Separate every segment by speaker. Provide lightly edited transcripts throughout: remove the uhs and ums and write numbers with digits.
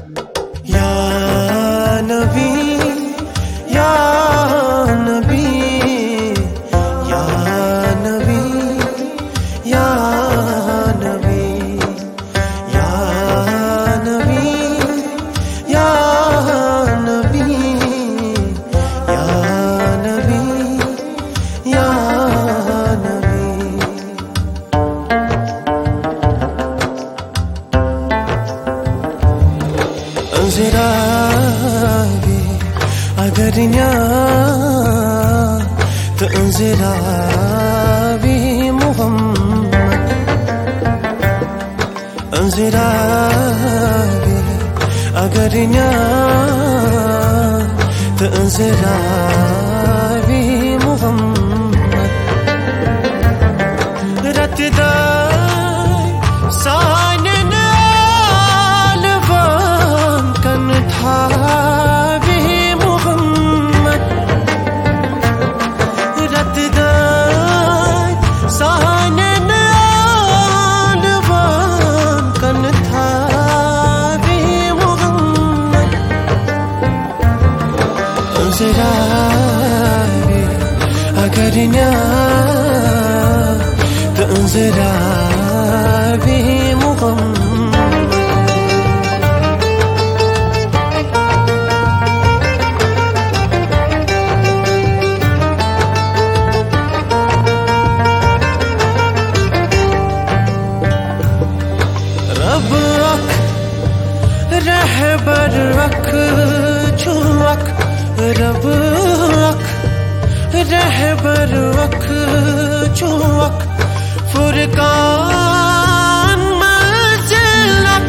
Speaker 1: या नबी या नबी या नबी या नबी या नबी या नबी या नबी या नबी। अंज़रावी अगर तो अंज़रावी मुहम्मद, अंज़रावी अगर तो अंज़रावी मुहम्मद। रतदाय सानन आलवान कन था भी मुहम्मद। रतदाय सानन आलवान कन था भी मुहम्मद। अंज़रावी अगर तो अंज़रावी मुहम्मद। रब अख रहबर अख छुअक, रब अख रहबर अख छुअक। फुरकान मंज़िलक,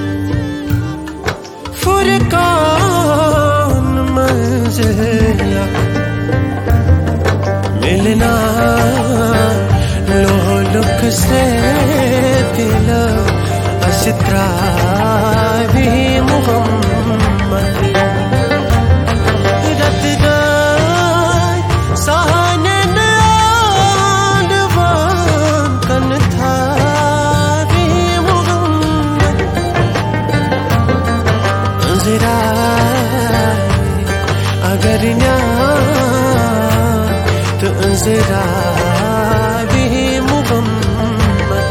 Speaker 1: फुरकान मंज़िलक। मिलना लोलुक से दिल अस्त्रा भी मुहम्मद। रतदाय सानन आलवान कन था भी मुहम्मद। अंज़रावी अगर तो अंज़रावी मुहम्मद।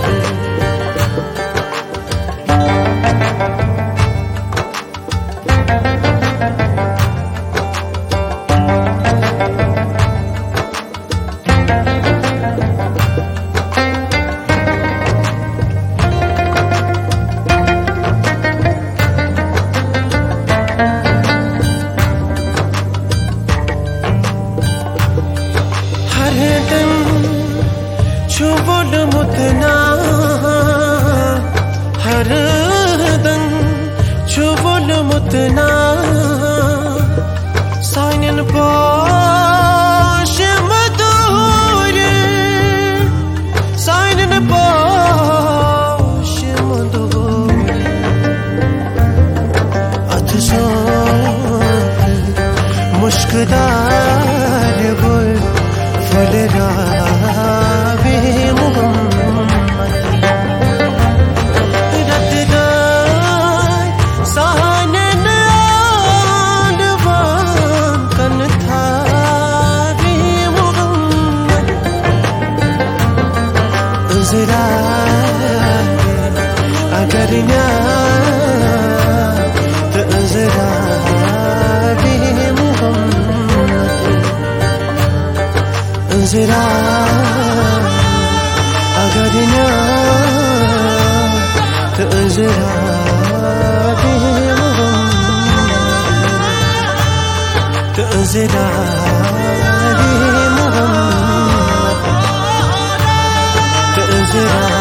Speaker 1: हर दिन छुबुल मुतना, हर दिन छुबुल मुतना। सायन पोश मधुर, सायन पोश मधुर। अथ सोत मुश्कदार गुल फुलरावे मुहम्मद। रतदाय सानन आलवान कन था भी मुहम्मद। अंज़रावी अगर तो अंज़रावी मुहम्मद। अंज़रावी अगर तो अंज़रावी मुहम्मद। तो अंज़रावी मुहम्मद। तो अंज़रावी